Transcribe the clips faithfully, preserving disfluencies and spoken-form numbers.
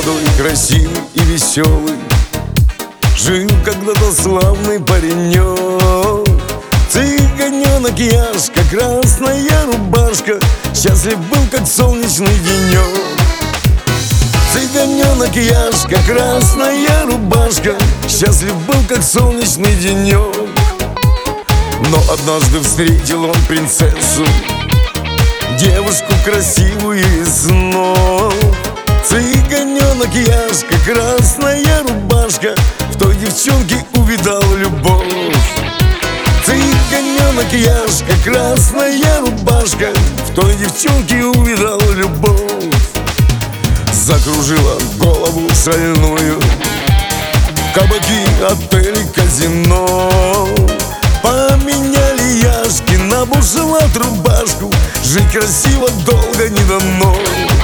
Молодой, красивый и веселый, жил когда-то славный паренек. Цыганенок Яшка, красная рубашка, счастлив был, как солнечный денек. Цыганенок Яшка, красная рубашка, счастлив был, как солнечный денек. Но однажды встретил он принцессу, девушку красивую и снов. Цыганенок Яшка, красная рубашка, в той девчонке увидал любовь. Цыганенок Яшка, красная рубашка, в той девчонке увидал любовь. Закружила голову шальную кабаки, отели, казино. Поменяли Яшки на бушлат рубашку, жить красиво долго не дано.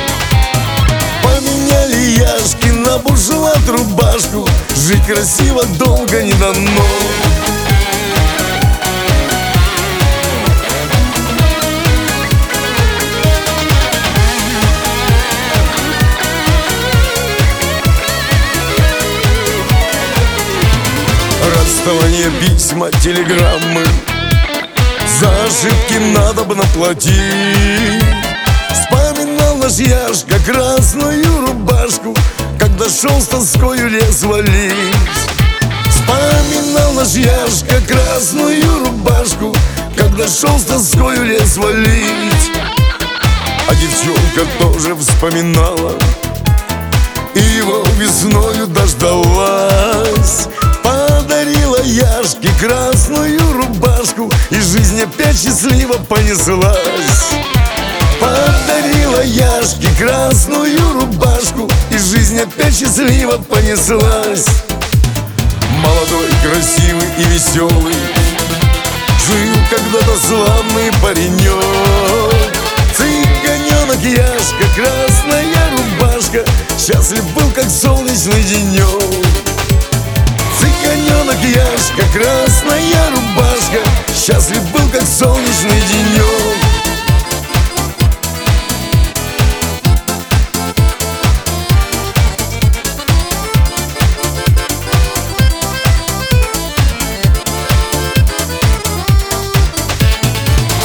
Поменяли Яшки на бушлат рубашку, жить красиво долго не дано. Расставание, письма, телеграммы, за ошибки надобно платить. Вспоминал наш Яшка красную рубашку, когда шел с тоскою лес валить. Вспоминал наш Яшка красную рубашку, когда шел с тоскою лес валить. А девчонка тоже вспоминала и его весною дождалась. Подарила Яшке красную рубашку, и жизнь опять счастливо понеслась. Подарила Яшке красную рубашку, и жизнь опять счастливо понеслась. Молодой, красивый и веселый, жил когда-то славный паренек. Цыганенок Яшка, красная рубашка, счастлив был, как солнечный денек. Цыганенок Яшка, красная рубашка, счастлив был, как солнечный денек.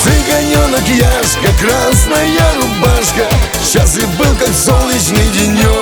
Цыганенок Яшка, красная рубашка, счастлив был, как солнечный денек.